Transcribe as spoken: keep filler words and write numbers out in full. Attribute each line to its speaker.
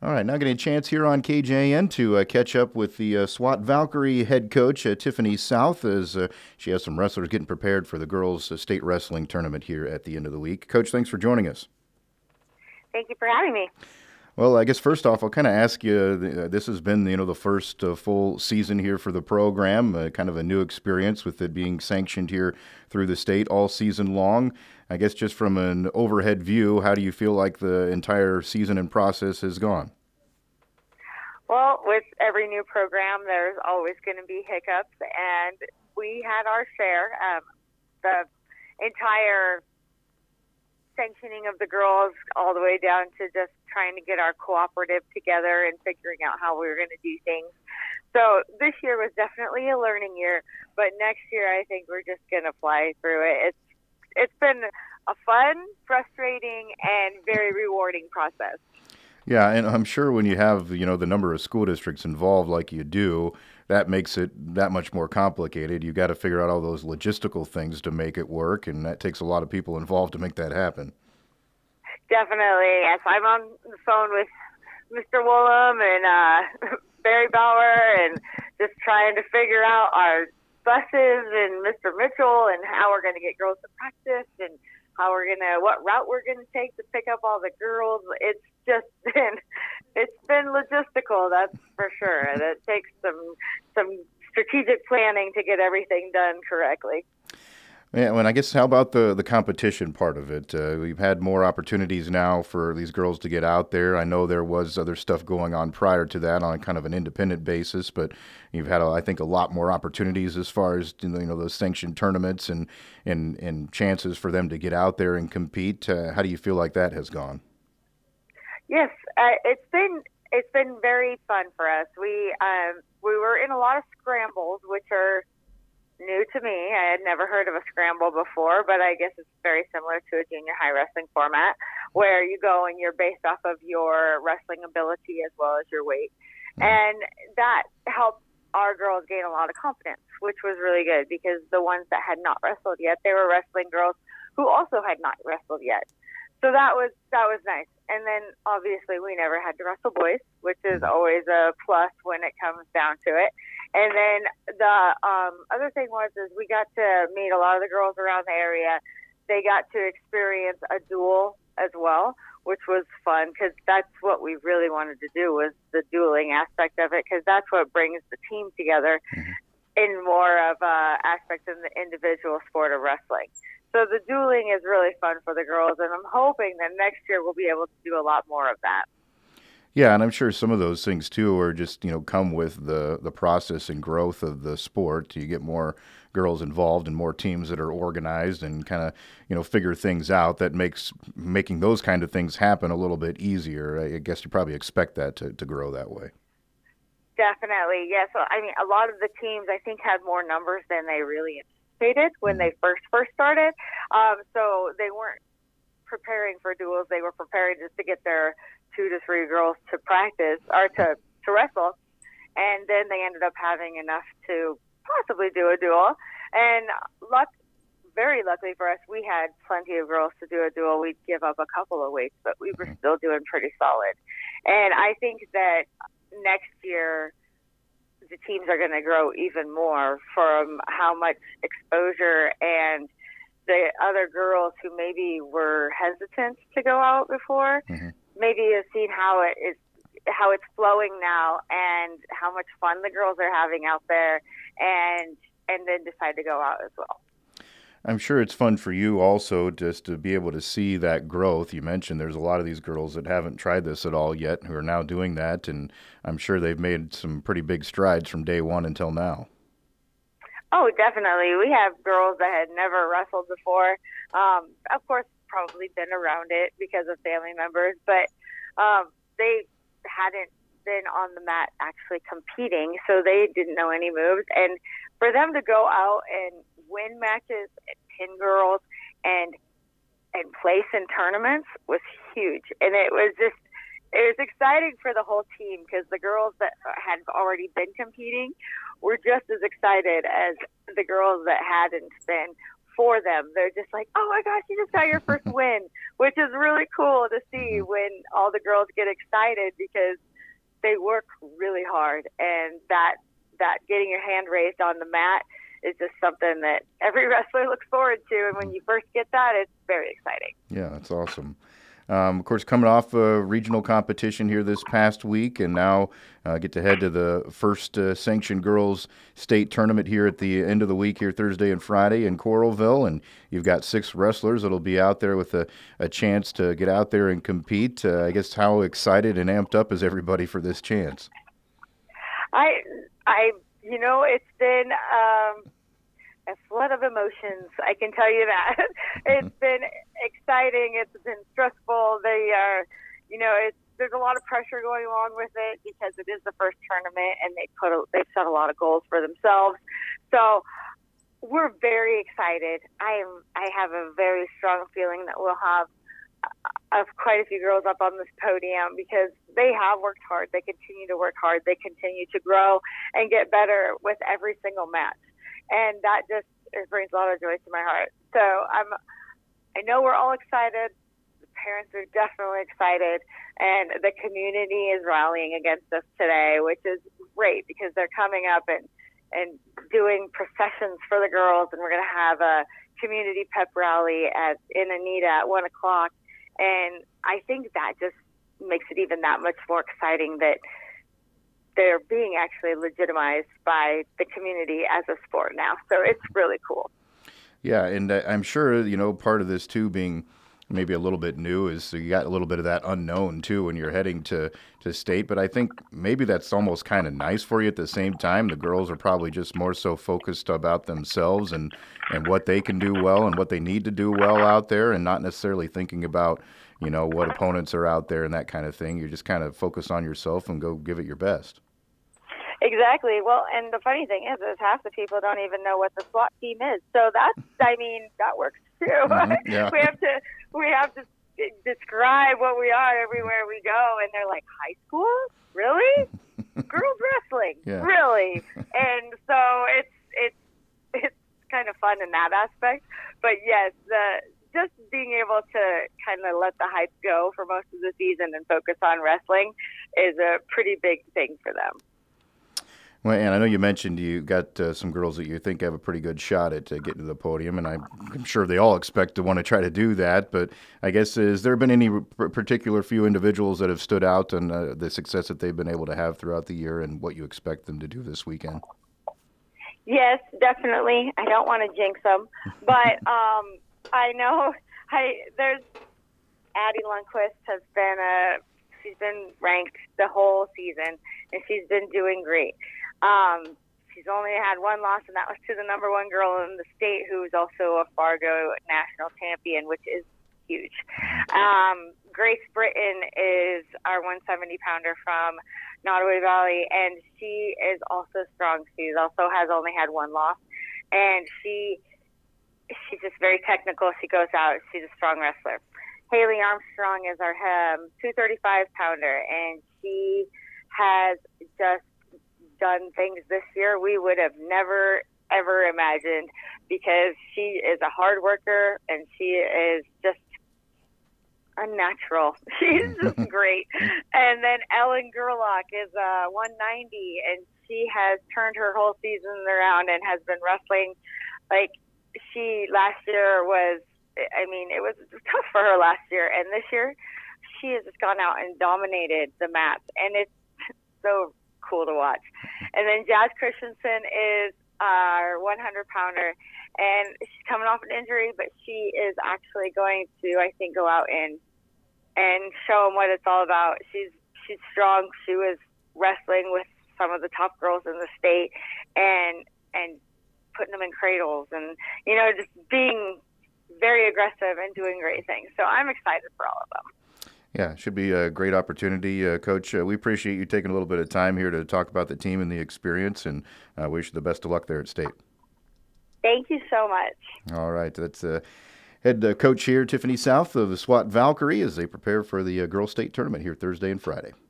Speaker 1: All right, now getting a chance here on K J N to uh, catch up with the uh, SWAT Valkyrie head coach, uh, Tiffany South, as uh, she has some wrestlers getting prepared for the girls' uh, state wrestling tournament here at the end of the week. Coach, thanks for joining us.
Speaker 2: Thank you for having me.
Speaker 1: Well, I guess first off, I'll kind of ask you. Uh, this has been, you know, the first uh, full season here for the program, uh, kind of a new experience with it being sanctioned here through the state all season long. I guess just from an overhead view, how do you feel like the entire season and process has gone?
Speaker 2: Well, with every new program, there's always going to be hiccups, and we had our share. Um, the entire sanctioning of the girls, all the way down to just trying to get our cooperative together and figuring out how we were going to do things. So this year was definitely a learning year, but next year I think we're just going to fly through it. It's it's been a fun, frustrating, and very rewarding process.
Speaker 1: Yeah, and I'm sure when you have, you know, the number of school districts involved like you do, that makes it that much more complicated. You got to figure out all those logistical things to make it work, and that takes a lot of people involved to make that happen.
Speaker 2: Definitely. Yes, I'm on the phone with Mister Woolham and uh, Barry Bauer and just trying to figure out our buses and Mister Mitchell and how we're going to get girls to practice and how we're going to, what route we're going to take to pick up all the girls. It's just been, it's been logistical, that's for sure. And it takes some, some strategic planning to get everything done correctly.
Speaker 1: Yeah, well, I guess how about the the competition part of it? Uh, we've had more opportunities now for these girls to get out there. I know there was other stuff going on prior to that on kind of an independent basis, but you've had, I think, a lot more opportunities as far as you know, you know those sanctioned tournaments and and and chances for them to get out there and compete. Uh, how do you feel like that has gone?
Speaker 2: Yes, uh, it's been it's been very fun for us. We um, we were in a lot of scrambles, which are new to me. I had never heard of a scramble before, but I guess it's very similar to a junior high wrestling format where you go and you're based off of your wrestling ability as well as your weight. And that helped our girls gain a lot of confidence, which was really good because the ones that had not wrestled yet, they were wrestling girls who also had not wrestled yet. So that was that was nice. And then obviously we never had to wrestle boys, which is always a plus when it comes down to it. And then the um, other thing was is we got to meet a lot of the girls around the area. They got to experience a duel as well, which was fun because that's what we really wanted to do was the dueling aspect of it because that's what brings the team together in more of a aspect than the individual sport of wrestling. So the dueling is really fun for the girls, and I'm hoping that next year we'll be able to do a lot more of that.
Speaker 1: Yeah, and I'm sure some of those things too are just, you know, come with the the process and growth of the sport. You get more girls involved and more teams that are organized and kind of, you know, figure things out that makes making those kind of things happen a little bit easier. I guess you probably expect that to, to grow that way.
Speaker 2: Definitely, yes. So, I mean, a lot of the teams I think had more numbers than they really anticipated when they first first started. Um, so they weren't preparing for duels; they were preparing just to get their two to three girls to practice or to to wrestle, and then they ended up having enough to possibly do a duel. And luck, very luckily for us, we had plenty of girls to do a duel. We'd give up a couple of weights, but we were still doing pretty solid. And I think that next year the teams are going to grow even more from how much exposure and the other girls who maybe were hesitant to go out before
Speaker 1: Mm-hmm.
Speaker 2: maybe have seen how it is how it's flowing now and how much fun the girls are having out there and and then decide to go out as well.
Speaker 1: I'm sure it's fun for you also just to be able to see that growth. You mentioned there's a lot of these girls that haven't tried this at all yet who are now doing that, and I'm sure they've made some pretty big strides from day one until now.
Speaker 2: Oh, definitely. We have girls that had never wrestled before. Um, of course, probably been around it because of family members, but um, they hadn't been on the mat actually competing, so they didn't know any moves. And for them to go out and win matches, and pin girls, and and place in tournaments was huge. And it was just it was exciting for the whole team because the girls that had already been competing were just as excited as the girls that hadn't been for them. They're just like, oh my gosh, you just got your first win, which is really cool to see when all the girls get excited because they work really hard, and that that getting your hand raised on the mat is just something that every wrestler looks forward to. And when you first get that, it's very exciting.
Speaker 1: Yeah, that's awesome. Um, of course, coming off a regional competition here this past week, and now uh, get to head to the first uh, sanctioned girls state tournament here at the end of the week here Thursday and Friday in Coralville, and you've got six wrestlers that'll be out there with a, a chance to get out there and compete. Uh, I guess how excited and amped up is everybody for this chance?
Speaker 2: I, I, you know, it's been um, a flood of emotions. I can tell you that. It's been exciting. It's been stressful. They are, you know, it's there's a lot of pressure going along with it because it is the first tournament, and they put a, they've set a lot of goals for themselves. So we're very excited. I am. I have a very strong feeling that we'll have of quite a few girls up on this podium because they have worked hard. They continue to work hard. They continue to grow and get better with every single match. And that just it brings a lot of joy to my heart. So I'm, I know we're all excited. The parents are definitely excited, and the community is rallying against us today, which is great because they're coming up and, and doing processions for the girls, and we're going to have a community pep rally at in Anita at one o'clock. And I think that just makes it even that much more exciting that they're being actually legitimized by the community as a sport now. So it's really cool.
Speaker 1: Yeah, and uh, I'm sure, you know, part of this too being maybe a little bit new is so you got a little bit of that unknown too when you're heading to, to state. But I think maybe that's almost kind of nice for you at the same time. The girls are probably just more so focused about themselves and, and what they can do well and what they need to do well out there, and not necessarily thinking about, you know, what opponents are out there and that kind of thing. You just kind of focus on yourself and go give it your best.
Speaker 2: Exactly. Well, and the funny thing is, is half the people don't even know what the SWAT team is. So that's, I mean, that works too.
Speaker 1: Mm-hmm. Yeah.
Speaker 2: we have to, we have to describe what we are everywhere we go, and they're like, high school, really? Girls wrestling,
Speaker 1: yeah.
Speaker 2: really? And so it's it's it's kind of fun in that aspect. But yes, the just being able to kind of let the hype go for most of the season and focus on wrestling is a pretty big thing for them.
Speaker 1: Well, and I know you mentioned you got uh, some girls that you think have a pretty good shot at uh, getting to the podium, and I'm, I'm sure they all expect to want to try to do that. But I guess, has there been any particular few individuals that have stood out and uh, the success that they've been able to have throughout the year and what you expect them to do this weekend?
Speaker 2: Yes, definitely. I don't want to jinx them, but um, I know I there's Addie Lundquist has been a she's been ranked the whole season, and she's been doing great. Um, she's only had one loss, and that was to the number one girl in the state, who is also a Fargo national champion, which is huge. Um, Grace Britton is our one seventy pounder from Nottoway Valley, and she is also strong. She also has only had one loss, and she she's just very technical. She goes out. She's a strong wrestler. Haley Armstrong is our um, two thirty-five pounder, and she has just done things this year we would have never, ever imagined, because she is a hard worker, and she is just unnatural. She's just great. And then Ellen Gerlach is uh, one ninety, and she has turned her whole season around and has been wrestling. Like, she last year was, I mean, it was tough for her last year, and this year she has just gone out and dominated the mats, and it's so cool to watch. And then Jazz Christensen is our one hundred pounder, and she's coming off an injury, but she is actually going to, I think, go out and and show them what it's all about. She's she's strong. She was wrestling with some of the top girls in the state, and and putting them in cradles, and you know, just being very aggressive and doing great things. So I'm excited for all of them.
Speaker 1: Yeah, it should be a great opportunity. Uh, Coach, uh, we appreciate you taking a little bit of time here to talk about the team and the experience, and uh, wish you the best of luck there at State.
Speaker 2: Thank you so much.
Speaker 1: All right. That's uh, head uh, coach here, Tiffany South of the SWAT Valkyrie, as they prepare for the uh, Girls State Tournament here Thursday and Friday.